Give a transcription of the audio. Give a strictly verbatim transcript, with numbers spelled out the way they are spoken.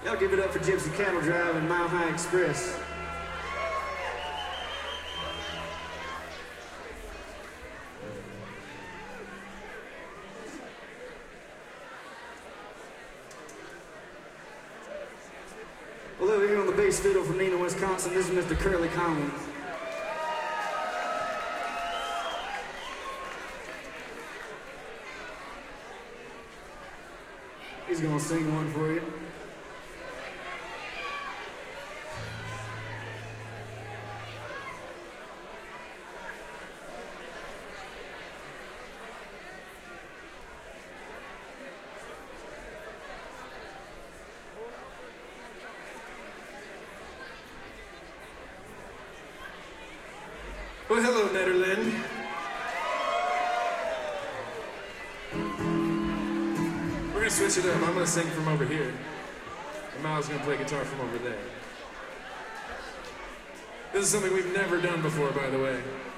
Y'all give it up for Gypsy Cattle Drive and Mile High Express. Well, over here on the bass fiddle from Neenah, Wisconsin, this is Mister Curly Collins. He's gonna sing one for you. Well, hello, Nederland. We're gonna switch it up. I'm gonna sing from over here, and Miles gonna play guitar from over there. This is something we've never done before, by the way.